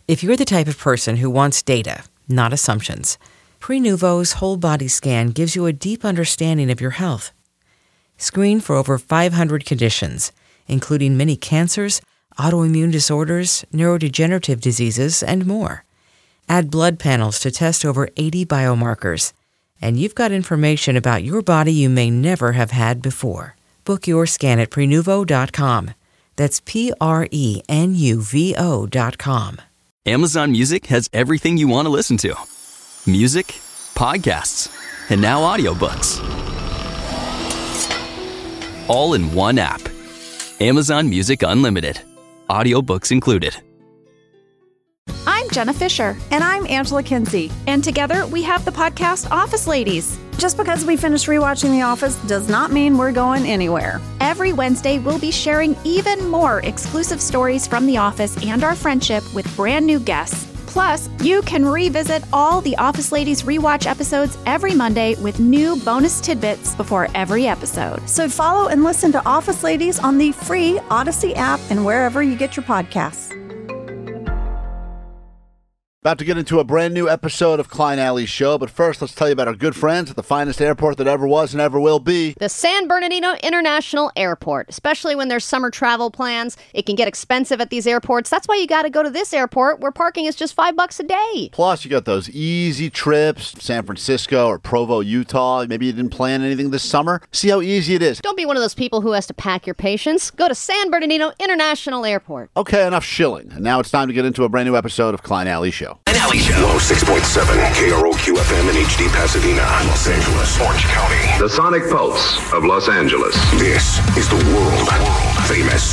If you're the type of person who wants data, not assumptions, Prenuvo's whole body scan gives you a deep understanding of your health. Screen for over 500 conditions, including many cancers, autoimmune disorders, neurodegenerative diseases, and more. Add blood panels to test over 80 biomarkers, and you've got information about your body you may never have had before. Book your scan at Prenuvo.com. That's Prenuvo.com. Amazon Music has everything you want to listen to. Music, podcasts, and now audiobooks. All in one app. Amazon Music Unlimited. Audiobooks included. I'm Jenna Fisher. And I'm Angela Kinsey. And together we have the podcast Office Ladies. Just because we finished rewatching The Office does not mean we're going anywhere. Every Wednesday, we'll be sharing even more exclusive stories from The Office and our friendship with brand new guests. Plus, you can revisit all the Office Ladies rewatch episodes every Monday with new bonus tidbits before every episode. So follow and listen to Office Ladies on the free Odyssey app and wherever you get your podcasts. About to get into a brand new episode of Klein Alley's show, but first let's tell you about our good friends at the finest airport that ever was and ever will be. The San Bernardino International Airport. Especially when there's summer travel plans, it can get expensive at these airports. That's why you got to go to this airport where parking is just $5 a day. Plus, you got those easy trips, San Francisco or Provo, Utah. Maybe you didn't plan anything this summer. See how easy it is. Don't be one of those people who has to pack your patience. Go to San Bernardino International Airport. Okay, enough shilling. And now it's time to get into a brand new episode of Klein Alley Show. Klein Alley Show. 106.7 KROQ FM in HD Pasadena, Los Angeles, Orange County. The Sonic Pulse of Los Angeles. This is the world famous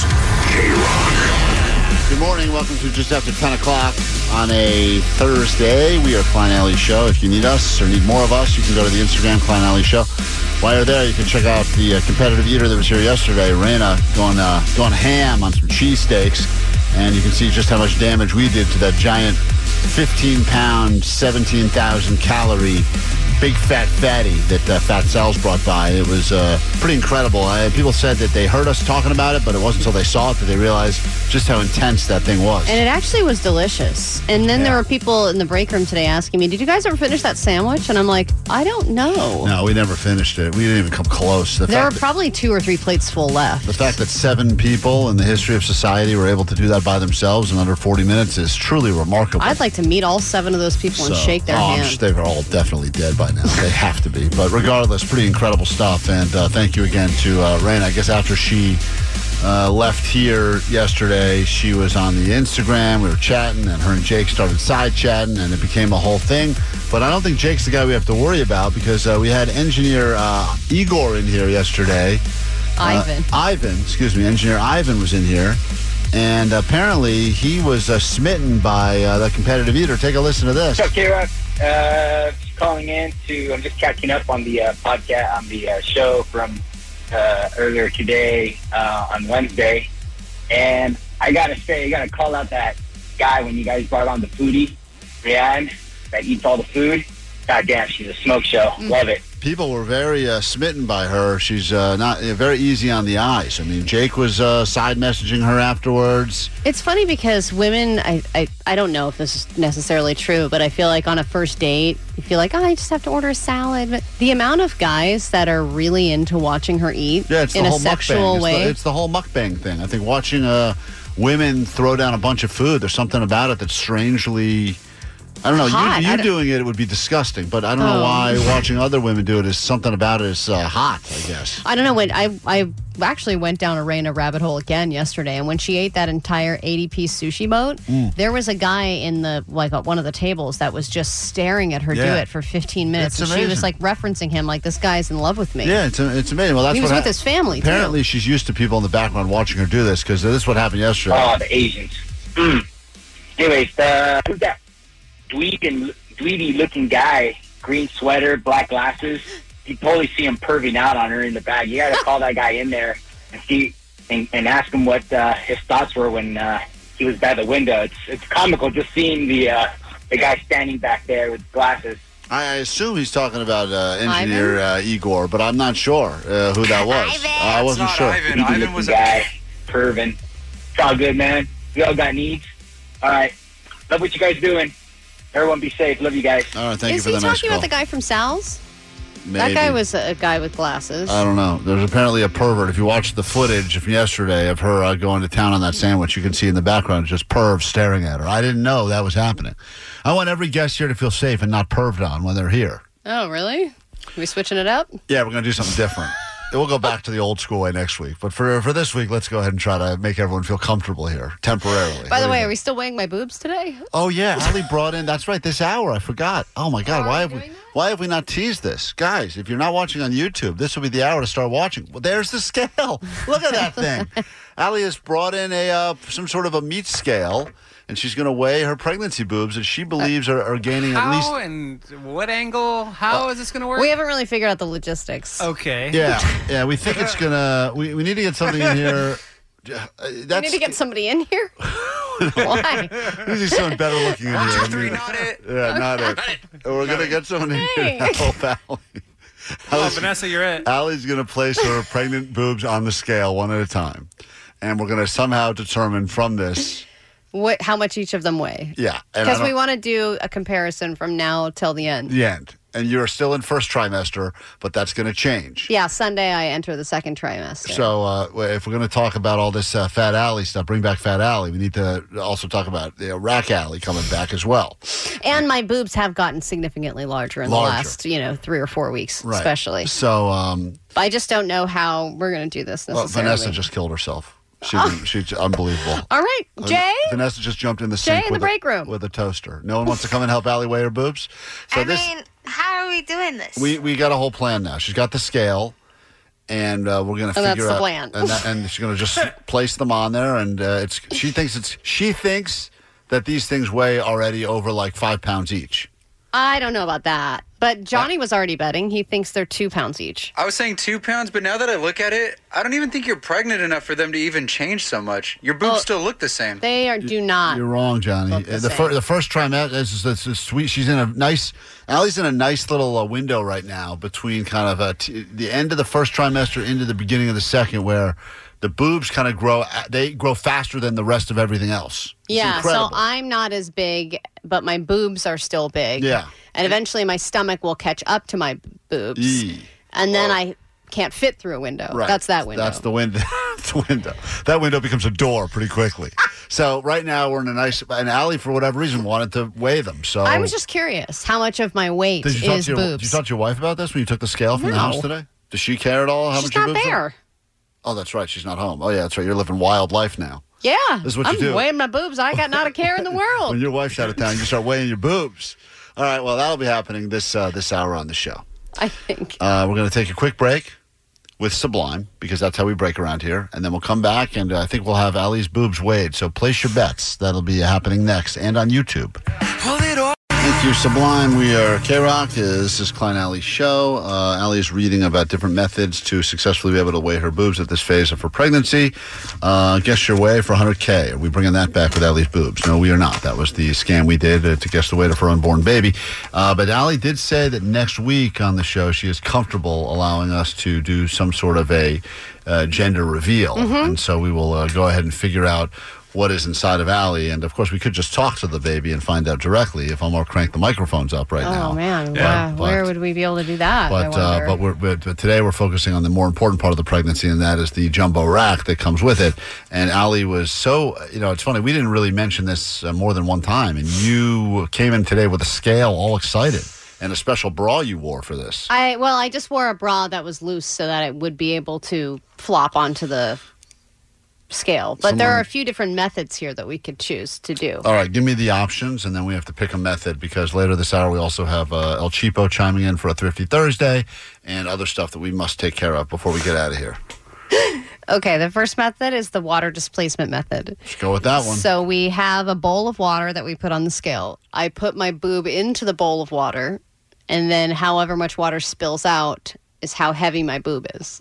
K-Rock. Good morning. Welcome to just after 10 o'clock on a Thursday. We are Klein Alley Show. If you need us or need more of us, you can go to the Instagram, Klein Alley Show. While you're there, you can check out the competitive eater that was here yesterday, Raina, going ham on some cheesesteaks. And you can see just how much damage we did to that giant 15-pound, 17,000-calorie big fat fatty that Fat Sal's brought by. It was pretty incredible. People said that they heard us talking about it, but it wasn't until they saw it that they realized just how intense that thing was. And it actually was delicious. And then there were people in the break room today asking me, did you guys ever finish that sandwich? And I'm like, I don't know. No, we never finished it. We didn't even come close. There were probably 2 or 3 plates full left. The fact that 7 people in the history of society were able to do that by themselves in under 40 minutes is truly remarkable. I'd like to meet all 7 of those people and shake their hand. They were all definitely dead by now. They have to be. But regardless, pretty incredible stuff. And thank you again to Raina. I guess after she left here yesterday, she was on the Instagram. We were chatting, and her and Jake started side chatting, and it became a whole thing. But I don't think Jake's the guy we have to worry about because we had engineer Igor in here yesterday. Engineer Ivan was in here. And apparently he was smitten by the competitive eater. Take a listen to this. What's up, K-Rock? Just calling in I'm just catching up on the podcast, on the show from earlier today on Wednesday. And I gotta say, I gotta call out that guy when you guys brought on the foodie, Rianne, that eats all the food. God damn, she's a smoke show. Love it. People were very smitten by her. She's not very easy on the eyes. I mean, Jake was side messaging her afterwards. It's funny because women, I don't know if this is necessarily true, but I feel like on a first date, you feel like, I just have to order a salad. But the amount of guys that are really into watching her eat in a sexual way. It's the whole mukbang thing. I think watching women throw down a bunch of food, there's something about it that's strangely... I don't know. You doing it would be disgusting, but I don't know why watching other women do it is something about it is hot, I guess. I don't know. When I actually went down a Raina rabbit hole again yesterday, and when she ate that entire 80-piece sushi boat, there was a guy in the one of the tables that was just staring at her do it for 15 minutes. And she was referencing him like, this guy's in love with me. Yeah, it's amazing. Well, that's he was with his family, apparently, she's used to people in the background watching her do this because this is what happened yesterday. Oh, the Asians. Anyways, who's that? Dweeby-looking guy, green sweater, black glasses. You totally see him perving out on her in the back. You got to call that guy in there and see and ask him what his thoughts were when he was by the window. It's comical just seeing the guy standing back there with glasses. I assume he's talking about engineer Igor, but I'm not sure who that was. I wasn't sure. Ivan was a guy perving. It's all good, man. We all got needs. All right. Love what you guys doing. Everyone be safe. Love you guys. All right, thank you Is for the he nice talking call. about the guy from Sal's? Maybe. That guy was a guy with glasses. I don't know. There's apparently a pervert. If you watch the footage from yesterday of her going to town on that sandwich, you can see in the background just pervs staring at her. I didn't know that was happening. I want every guest here to feel safe and not perved on when they're here. Oh, really? Are we switching it up? Yeah, we're going to do something different. We'll go back to the old school way next week. But for this week, let's go ahead and try to make everyone feel comfortable here, temporarily. By the way, are we still weighing my boobs today? Oh, yeah. Ali brought in, that's right, this hour. I forgot. Oh, my God. Why have we not teased this? Guys, if you're not watching on YouTube, this will be the hour to start watching. Well, there's the scale. Look at that thing. Ali has brought in some sort of a meat scale, and she's going to weigh her pregnancy boobs that she believes are gaining at least... How and what angle? How is this going to work? We haven't really figured out the logistics. Okay. Yeah, we think it's going to... We need to get something in here... We need to get somebody in here? Why? We need someone better looking in here. Three, not it. Yeah, not it. We're going to get someone in here to help Ali. Oh, Vanessa, you're it. Allie's going to place her pregnant boobs on the scale one at a time. And we're going to somehow determine from this... how much each of them weigh. Yeah. Because we want to do a comparison from now till the end. The end. And you're still in first trimester, but that's going to change. Yeah, Sunday I enter the second trimester. So if we're going to talk about all this Fat Alley stuff, bring back Fat Alley, we need to also talk about Rack Alley coming back as well. And my boobs have gotten significantly larger in the last, 3 or 4 weeks, right. especially. So I just don't know how we're going to do this necessarily. Well, Vanessa just killed herself. She's unbelievable. All right, Jay. Vanessa just jumped in the sink with a toaster. No one wants to come and help Allie weigh her boobs. So how are we doing this? We got a whole plan now. She's got the scale, and we're going to figure out. That's the plan. And she's going to just place them on there, and she thinks that these things weigh already over like 5 pounds each. I don't know about that. But Johnny was already betting. He thinks they're 2 pounds each. I was saying 2 pounds, but now that I look at it, I don't even think you're pregnant enough for them to even change so much. Your boobs still look the same. They do not. You're wrong, Johnny. The first trimester is sweet. She's in a nice. Allie's in a nice little window right now between kind of the end of the first trimester into the beginning of the second, where the boobs kind of grow. They grow faster than the rest of everything else. It's incredible. So I'm not as big, but my boobs are still big. Yeah. And eventually my stomach will catch up to my boobs. And then I can't fit through a window. Right. That's that window. That's the window. The window. That window becomes a door pretty quickly. So right now we're in a nice... And Allie, for whatever reason, wanted to weigh them. So I was just curious how much of my weight is boobs. Did you talk to your wife about this when you took the scale from the house today? Does she care at all how much your boobs are? She's not there. Oh, that's right. She's not home. Oh, yeah, that's right. You're living wild life now. Yeah. This is what you do. I'm weighing my boobs. I got not a care in the world. When your wife's out of town, you start weighing your boobs. All right, well, that'll be happening this hour on the show. I think. We're going to take a quick break with Sublime, because that's how we break around here. And then we'll come back, and I think we'll have Allie's boobs weighed. So place your bets. That'll be happening next and on YouTube. Hold it on. Thank you, Sublime. We are K-Rock. This is Klein Alley's show. Allie is reading about different methods to successfully be able to weigh her boobs at this phase of her pregnancy. Guess your weight for $100K. Are we bringing that back with Allie's boobs? No, we are not. That was the scam we did to guess the weight of her unborn baby. But Allie did say that next week on the show, she is comfortable allowing us to do some sort of a gender reveal. Mm-hmm. And so we will go ahead and figure out what is inside of Allie. And, of course, we could just talk to the baby and find out directly if Elmore cranked the microphones up now. Oh, man. Yeah. Where would we be able to do that? But today we're focusing on the more important part of the pregnancy, and that is the jumbo rack that comes with it. And Allie was so, it's funny, we didn't really mention this more than one time, and you came in today with a scale all excited. And a special bra you wore for this. I just wore a bra that was loose so that it would be able to flop onto the scale. But there are a few different methods here that we could choose to do. All right, give me the options, and then we have to pick a method, because later this hour we also have El Cheapo chiming in for a Thrifty Thursday and other stuff that we must take care of before we get out of here. Okay, the first method is the water displacement method. Let's go with that one. So we have a bowl of water that we put on the scale. I put my boob into the bowl of water, and then however much water spills out is how heavy my boob is.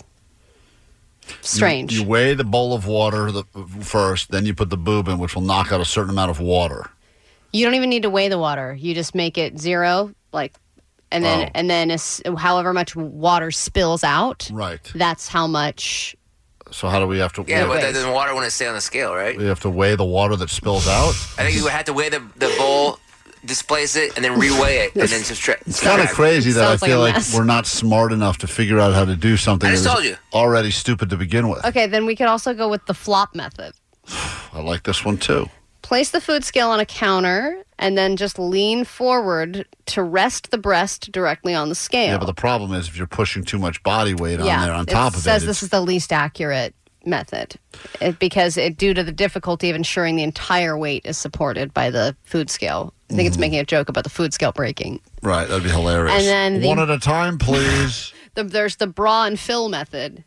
Strange. You weigh the bowl of water first, then you put the boob in, which will knock out a certain amount of water. You don't even need to weigh the water. You just make it zero, and then however much water spills out. Right. That's how much So how do we have to? Yeah, but the water wouldn't stay on the scale, right? We have to weigh the water that spills out. I think you would have to weigh the bowl, displace it, and then reweigh it, and then subtract. It's kind of crazy that I feel like we're not smart enough to figure out how to do something I just that told is you. already stupid to begin with. Okay, then we could also go with the flop method. I like this one too. Place the food scale on a counter and then just lean forward to rest the breast directly on the scale. Yeah, but the problem is if you're pushing too much body weight on there on top of it. It says this is the least accurate method because due to the difficulty of ensuring the entire weight is supported by the food scale. I think it's making a joke about the food scale breaking. Right, that'd be hilarious. And then one at a time, please. There's the bra and fill method,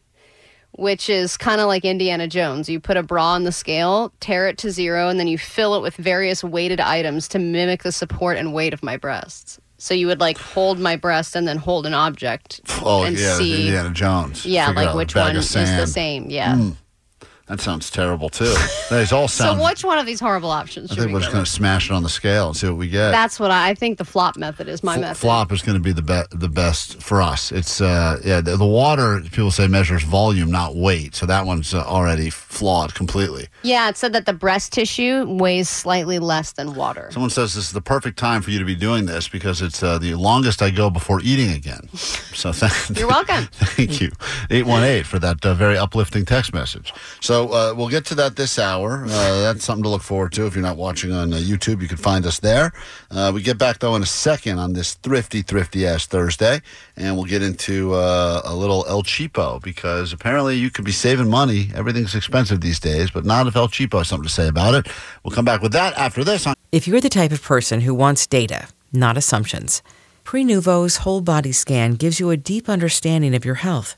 which is kind of like Indiana Jones. You put a bra on the scale, tear it to 0, and then you fill it with various weighted items to mimic the support and weight of my breasts. So you would like hold my breast and then hold an object and see Indiana Jones. Yeah, Figure like out which a bag one of is the sand. same. Yeah. That sounds terrible too. These all sound. So which one of these horrible options I should think we we're go just going to smash it on the scale and see what we get. That's what I think. The flop method is my method. Flop is going to be the best for us. It's the water, people say, measures volume, not weight. So that one's already flawed completely. Yeah, it said that the breast tissue weighs slightly less than water. Someone says this is the perfect time for you to be doing this because it's the longest I go before eating again. So you're welcome. Thank you. 818 for that very uplifting text message. So we'll get to that this hour. That's something to look forward to. If you're not watching on YouTube, you can find us there. We get back, though, in a second on this thrifty-ass Thursday, and we'll get into a little El Cheapo because apparently you could be saving money. Everything's expensive these days, but not if El Cheapo has something to say about it. We'll come back with that after this. If you're the type of person who wants data, not assumptions, Prenuvo's whole body scan gives you a deep understanding of your health.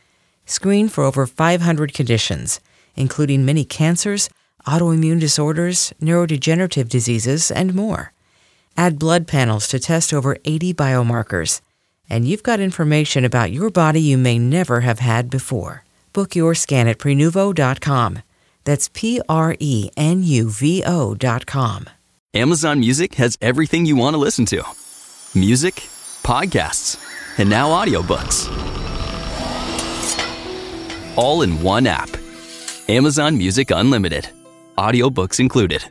Screen for over 500 conditions, including many cancers, autoimmune disorders, neurodegenerative diseases, and more. Add blood panels to test over 80 biomarkers, and you've got information about your body you may never have had before. Book your scan at Prenuvo.com. That's Prenuvo.com. Amazon Music has everything you want to listen to. Music, podcasts, and now audiobooks. All in one app. Amazon Music Unlimited. Audiobooks included.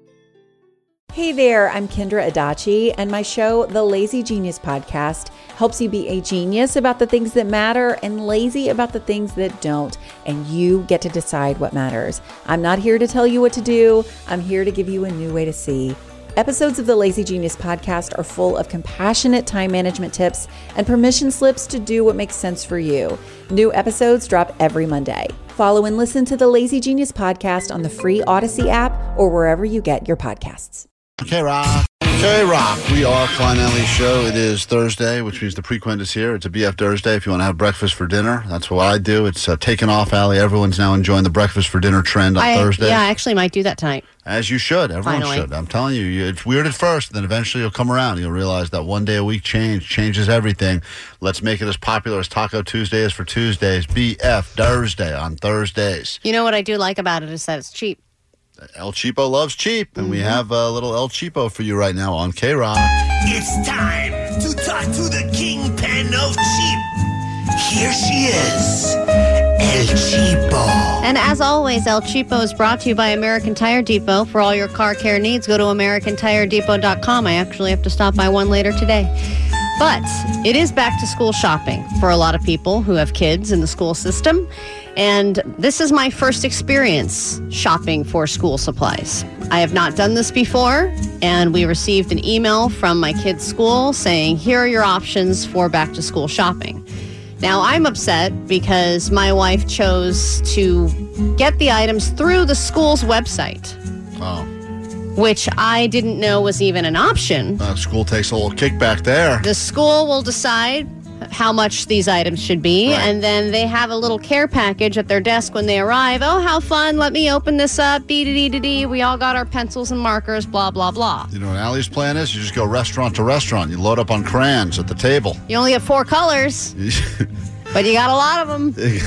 Hey there, I'm Kendra Adachi, and my show, The Lazy Genius Podcast, helps you be a genius about the things that matter and lazy about the things that don't, and you get to decide what matters. I'm not here to tell you what to do. I'm here to give you a new way to see. Episodes of the Lazy Genius Podcast are full of compassionate time management tips and permission slips to do what makes sense for you. New episodes drop every Monday. Follow and listen to the Lazy Genius Podcast on the free Odyssey app or wherever you get your podcasts. K-Rock. K-Rock. We are Klein Alley Show. It is Thursday, which means the Prequint is here. It's a BF Thursday. If you want to have breakfast for dinner, that's what I do. It's taken off, Allie. Everyone's now enjoying the breakfast for dinner trend on Thursday. Yeah, I actually might do that tonight. As you should. Everyone Finally. should. I'm telling you, it's weird at first, then eventually you'll come around. You'll realize that one day a week changes everything. Let's make it as popular as Taco Tuesday is for Tuesdays. BF Thursday on Thursdays. You know what I do like about it is that it's cheap. El Cheapo loves cheap, and we have a little El Cheapo for you right now on K-Rock. It's time to talk to the kingpin of cheap. Here she is, El Cheapo. And as always, El Cheapo is brought to you by American Tire Depot. For all your car care needs, go to AmericanTireDepot.com. I actually have to stop by one later today. But it is back to school shopping for a lot of people who have kids in the school system. And this is my first experience shopping for school supplies. I have not done this before, and we received an email from my kids' school saying, here are your options for back to school shopping. Now, I'm upset because my wife chose to get the items through the school's website. Oh. Which I didn't know was even an option. School takes a little kickback there. The school will decide how much these items should be, Right. and then they have a little care package at their desk when they arrive. Oh, how fun. Let me open this up. Dee-dee-dee-dee-dee. We all got our pencils and markers, blah, blah, blah. You know what Allie's plan is? You just go restaurant to restaurant. You load up on crayons at the table. You only have 4 colors, but you got a lot of them. You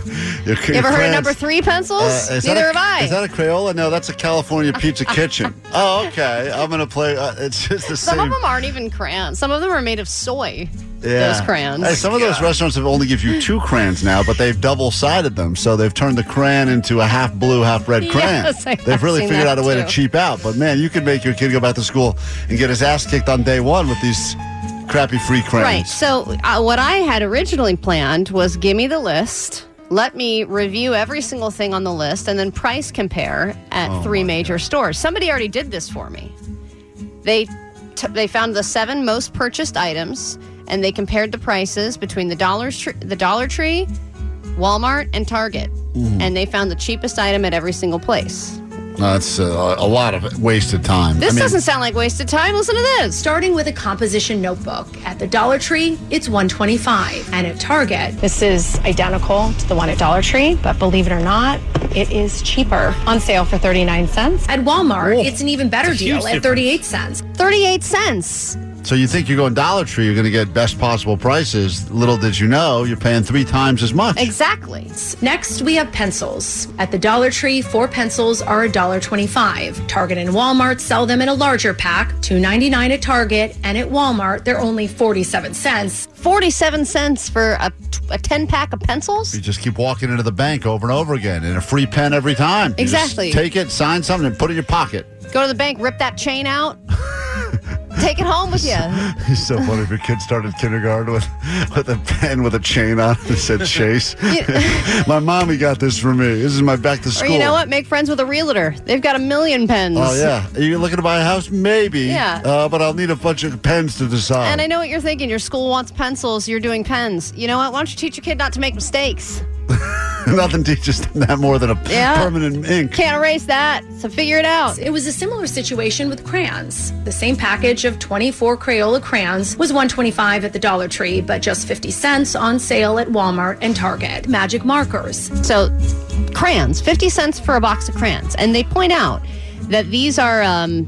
ever heard of number 3 pencils? Neither have I. Is that a Crayola? No, that's a California Pizza Kitchen. Oh, okay. I'm going to play. It's just the Some same. of them aren't even crayons. Some of them are made of soy. those crayons. Hey, some of those restaurants have only give you 2 crayons now, but they've double-sided them. So they've turned the crayon into a half blue, half red crayon. Yes, I They've have really seen figured that out a way to too. cheap out. But, man, you could make your kid go back to school and get his ass kicked on day one with these crappy free crayons. Right. So what I had originally planned was give me the list. Let me review every single thing on the list and then price compare at 3 major stores. Somebody already did this for me. They found the 7 most purchased items, and they compared the prices between the Dollar Tree, Walmart, and Target. And they found the cheapest item at every single place. That's a lot of wasted time. This doesn't sound like wasted time. Listen to this. Starting with a composition notebook. At the Dollar Tree, it's $125. And at Target, this is identical to the one at Dollar Tree, but believe it or not, it is cheaper. On sale for 39 cents. At Walmart, it's an even better deal at 38 cents. 38 cents. So you think you're going Dollar Tree, you're going to get best possible prices. Little did you know, you're paying 3 times as much. Exactly. Next, we have pencils. At the Dollar Tree, 4 pencils are $1.25. Target and Walmart sell them in a larger pack, $2.99 at Target, and at Walmart, they're only 47 cents. 47 cents for a 10-pack of pencils? You just keep walking into the bank over and over again, and a free pen every time. You Exactly. just take it, sign something, and put it in your pocket. Go to the bank, rip that chain out. Take it home with you. It's so funny if your kid started kindergarten with a pen with a chain on it that said Chase. My mommy got this for me. This is my back to Or school. you know what? Make friends with a realtor. They've got 1,000,000 pens. Oh, yeah. Are you looking to buy a house? Maybe. Yeah. But I'll need a bunch of pens to decide. And I know what you're thinking. Your school wants pencils. You're doing pens. You know what? Why don't you teach your kid not to make mistakes? Nothing teaches them that more than a permanent ink. Can't erase that. So figure it out. It was a similar situation with crayons. The same package of 24 Crayola crayons was $1.25 at the Dollar Tree, but just 50 cents on sale at Walmart and Target. Magic markers. So crayons, 50 cents for a box of crayons. And they point out that these are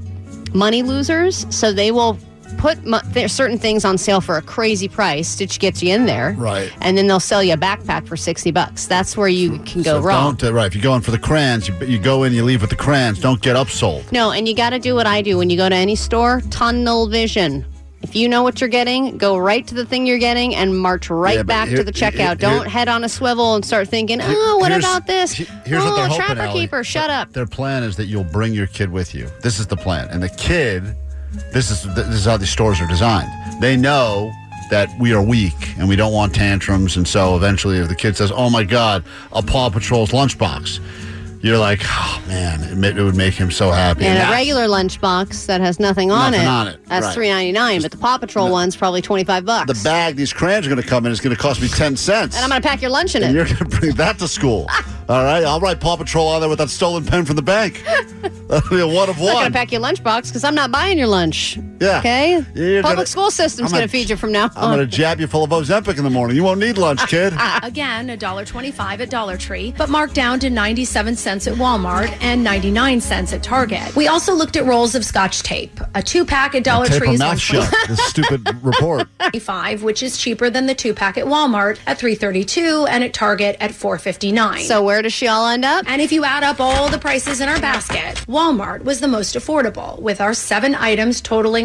money losers, so they will put certain things on sale for a crazy price to get you in there. Right. And then they'll sell you a backpack for $60. That's where you can go wrong. Right. If you're going for the crayons, you go in, you leave with the crayons. Don't get upsold. No, and you got to do what I do when you go to any store. Tunnel vision. If you know what you're getting, go right to the thing you're getting and march back to the checkout. Don't head on a swivel and start thinking, what about this? Here's what they're hoping, Trapper Allie. Keeper, shut up. Their plan is that you'll bring your kid with you. This is the plan. And the kid, this is how these stores are designed. They know that we are weak and we don't want tantrums. And so eventually if the kid says, oh, my God, a Paw Patrol's lunchbox, you're like, oh, man, it would make him so happy. And a regular lunchbox that has nothing on it. That's right. $3.99, but the Paw Patrol one's probably $25. The bag these crayons are going to come in is going to cost me 10 cents. And I'm going to pack your lunch in And it. you're going to bring that to school. All right? I'll write Paw Patrol on there with that stolen pen from the bank. That'll be a one of I'm not one. going to pack your lunchbox because I'm not buying your lunch. Yeah. Okay? You're Public gonna- school system's I'm going to feed you from now I'm on. going to jab you full of Ozempic in the morning. You won't need lunch, kid. Again, $1.25 at Dollar Tree, but marked down to 97 cents at Walmart and 99 cents at Target. We also looked at rolls of Scotch tape. A 2-pack at Dollar Tape Tree her is mouth shut. This stupid report. $1.25, which is cheaper than the 2-pack at Walmart at $3.32 and at Target at $4.59. So where does she all end up? And if you add up all the prices in our basket, Walmart was the most affordable, with our 7 items totaling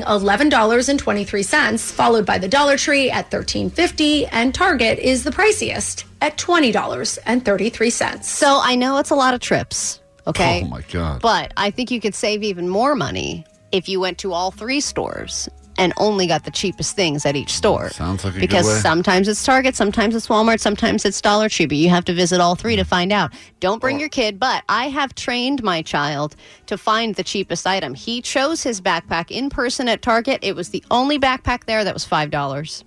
$11.23, followed by the Dollar Tree at $13.50, and Target is the priciest at $20.33. So I know it's a lot of trips, okay? Oh, my God. But I think you could save even more money if you went to all 3 stores and only got the cheapest things at each store. Sounds like a because good way. sometimes it's Target, sometimes it's Walmart, sometimes it's Dollar Tree, but you have to visit all 3 to find out. Don't bring your kid, but I have trained my child to find the cheapest item. He chose his backpack in person at Target. It was the only backpack there that was $5.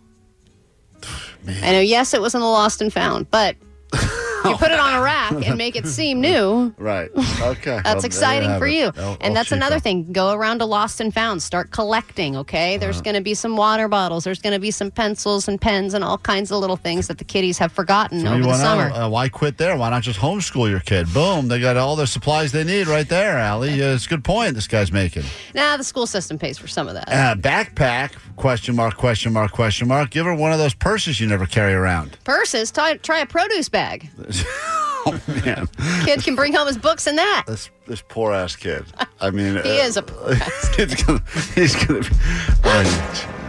I know, yes, it was in the Lost and Found, but you put it on a rack and make it seem new. Right. Okay. That's exciting for you. I'll And that's cheap another out. thing. Go around to Lost and Found. Start collecting, okay? There's going to be some water bottles. There's going to be some pencils and pens and all kinds of little things that the kiddies have forgotten over the summer. Why quit there? Why not just homeschool your kid? Boom. They got all their supplies they need right there, Allie. It's a good point this guy's making. Nah, the school system pays for some of that. Backpack, question mark, question mark, question mark. Give her one of those purses you never carry around. Purses, try a produce bag. Oh, man. Kid can bring home his books in that. This poor ass kid. I mean, He is a poor ass kid. He's gonna be.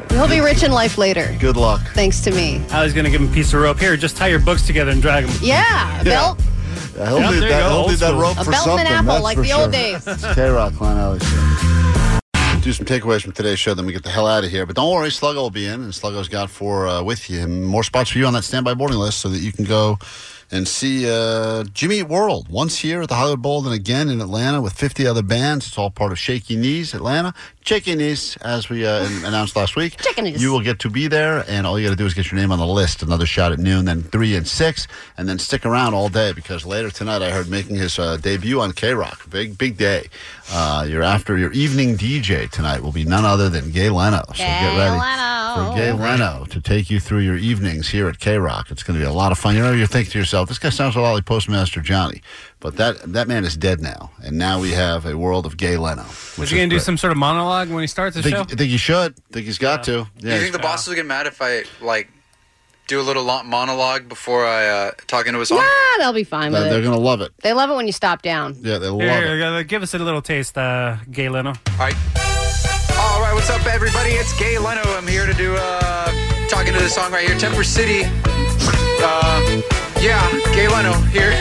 He'll be rich in life later. Good luck. Thanks to me. I was going to give him a piece of rope. Here, just tie your books together and drag them. Yeah, a belt. Yeah, he'll need that rope A for belt something. and an apple, that's like for the sure. old days. It's K-Rock, Klein Alley Show. Do some takeaways from today's show, then we get the hell out of here. But don't worry, Sluggo will be in, and Sluggo's got with you more spots for you on that standby boarding list so that you can go and see Jimmy Eat World once here at the Hollywood Bowl and again in Atlanta with 50 other bands. It's all part of Shaky Knees Atlanta. Shaky Knees, as we announced last week. Shaky Knees. You will get to be there, and all you got to do is get your name on the list. Another shot at noon, then 3 and 6, and then stick around all day because later tonight I heard making his debut on K-Rock. Big day. Your evening DJ tonight will be none other than Gay Leno. So get ready for Gay Leno to take you through your evenings here at K-Rock. It's going to be a lot of fun. You're thinking to yourself, this guy sounds a lot like Postmaster Johnny. But that man is dead now, and now we have a world of Gay Leno. Was he going to do some sort of monologue when he starts the show? I think he should. I think he's got to. Do you think the boss will get mad if I, do a little monologue before I talk into a song? Nah, they'll be fine with it. They're going to love it. They love it when you stop down. Yeah, they love it. Give us a little taste, Gay Leno. All right, what's up, everybody? It's Gay Leno. I'm here to do talking to the song right here, Temper City. Gay Leno here.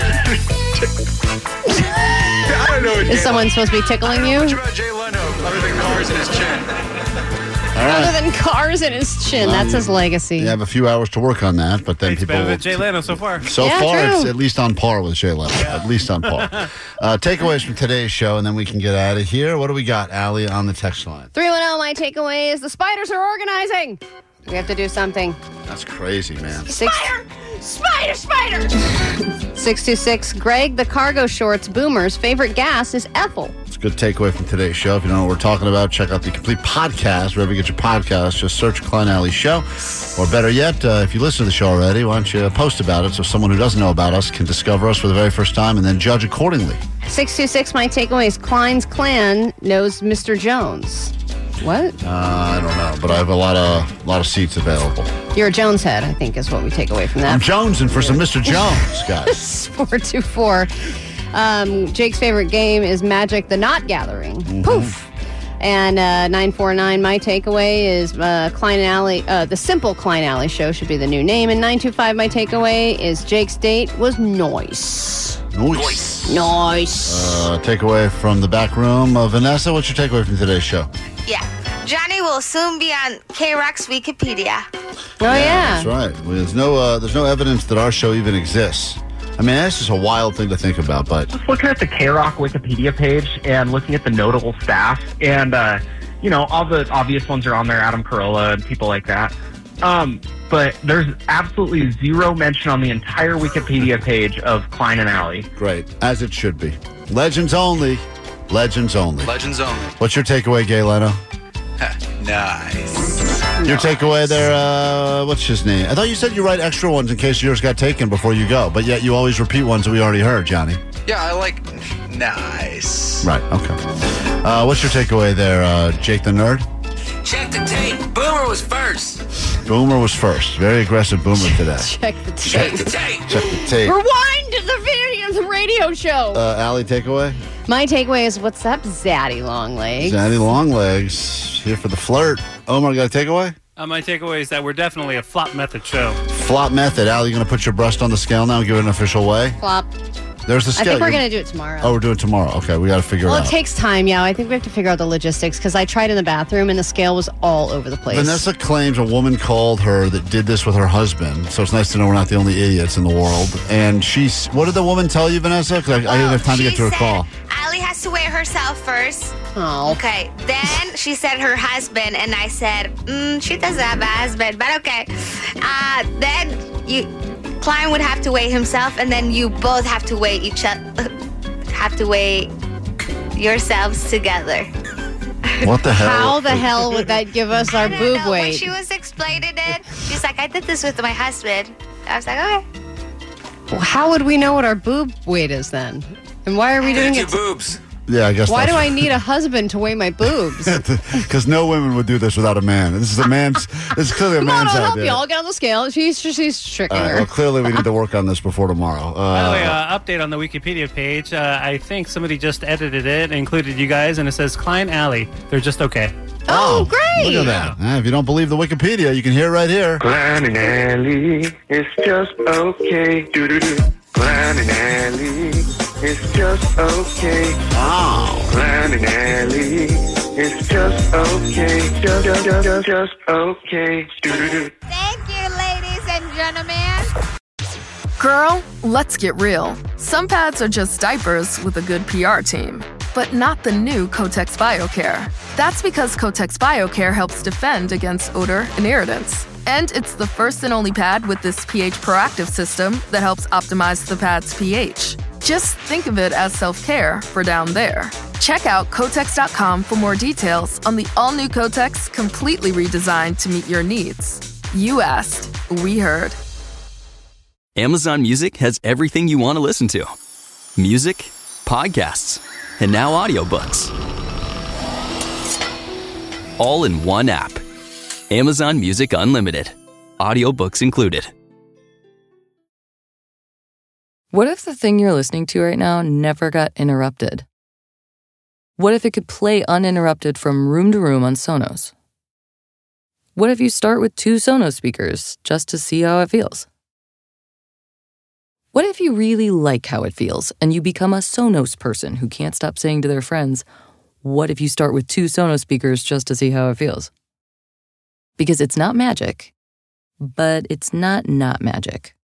I don't know. Is someone supposed to be tickling you? What about Jay Leno other than cars in his chin? All right. Other than cars in his chin. That's his legacy. You have a few hours to work on that, but then people will... Jay Leno so far. So far, it's at least on par with Jay Leno. Yeah. At least on par. Takeaways from today's show, and then we can get out of here. What do we got, Allie, on the text line? 310, my takeaway is the spiders are organizing. We have to do something. That's crazy, man. Spider! 626, Greg, the cargo shorts boomer's favorite gas is Ethel. It's a good takeaway from today's show. If you don't know what we're talking about, check out the complete podcast. Wherever you get your podcast, just search Klein Alley Show. Or better yet, if you listen to the show already, why don't you post about it so someone who doesn't know about us can discover us for the very first time and then judge accordingly. 626, my takeaway is Klein's clan knows Mr. Jones. What? I don't know, but I have a lot of seats available. You're a Jones head, I think, is what we take away from that. I'm jonesing for some Mr. Jones, guys. 424. Jake's favorite game is Magic the Knot Gathering. Mm-hmm. Poof. And 949, my takeaway is Klein and Alley. The Simple Klein Alley Show should be the new name. And 925, my takeaway is Jake's date was nice. Nice. Takeaway from the back room. Vanessa, what's your takeaway from today's show? Yeah. Johnny will soon be on K-Rock's Wikipedia. Oh, yeah. That's right. There's no evidence that our show even exists. I mean, that's just a wild thing to think about, but... Just looking at the K-Rock Wikipedia page and looking at the notable staff, and, all the obvious ones are on there, Adam Carolla and people like that. But there's absolutely zero mention on the entire Wikipedia page of Klein and Alley. Great. As it should be. Legends only. Legends only. Legends only. What's your takeaway, Gay Leno? Nice. Your takeaway there, what's his name? I thought you said you write extra ones in case yours got taken before you go, but yet you always repeat ones that we already heard, Johnny. Yeah, I like nice. Right, okay. What's your takeaway there, Jake the Nerd? Check the tape. Boomer was first. Boomer was first. Very aggressive Boomer today. Check the tape. Check the tape. Check the tape. Rewind to the radio show. Allie, takeaway? My takeaway is, what's up, Zaddy Longlegs? Zaddy Longlegs, here for the flirt. Omar, got a takeaway? My takeaway is that we're definitely a flop method show. Flop method. Allie, you going to put your breast on the scale now and give it an official weigh? Flop. There's the scale. I think we're going to do it tomorrow. Oh, we're doing it tomorrow. Okay, we got to figure it out. Well, it takes time, yeah. I think we have to figure out the logistics because I tried in the bathroom and the scale was all over the place. Vanessa claims a woman called her that did this with her husband, so it's nice to know we're not the only idiots in the world. And what did the woman tell you, Vanessa? Because I didn't have time to get to her call. Allie has to weigh herself first. Oh. Okay. Then she said her husband, and I said, she doesn't have a husband, but okay. Then Klein would have to weigh himself, and then you both have to weigh each other. Have to weigh yourselves together. What the hell? How the hell would that give us our boob weight? When she was explaining it, she's like, I did this with my husband. I was like, okay. Well, how would we know what our boob weight is then? And why are we doing it? Boobs. Yeah, I guess. Why do I need a husband to weigh my boobs? Because no women would do this without a man. This is a man's. This is clearly a man's idea. I'll help you. I'll get on the scale. She's tricking her. Well, clearly we need to work on this before tomorrow. By the way, update on the Wikipedia page. I think somebody just edited it, included you guys, and it says Klein Alley. They're just okay. Oh, great. Look at that. If you don't believe the Wikipedia, you can hear it right here. Klein and Alley, it's just okay. Do-do-do. Klein and Alley, it's just okay. Oh. Klein and Alley, it's just okay. Just okay. Do-do-do. Thank you, ladies and gentlemen. Girl, let's get real. Some pads are just diapers with a good PR team, but not the new Kotex BioCare. That's because Kotex BioCare helps defend against odor and irritants. And it's the first and only pad with this pH proactive system that helps optimize the pad's pH. Just think of it as self-care for down there. Check out Kotex.com for more details on the all-new Kotex, completely redesigned to meet your needs. You asked, we heard. Amazon Music has everything you want to listen to. Music, podcasts, and now audiobooks. All in one app. Amazon Music Unlimited. Audiobooks included. What if the thing you're listening to right now never got interrupted? What if it could play uninterrupted from room to room on Sonos? What if you start with 2 Sonos speakers just to see how it feels? What if you really like how it feels and you become a Sonos person who can't stop saying to their friends, what if you start with 2 Sonos speakers just to see how it feels? Because it's not magic, but it's not magic.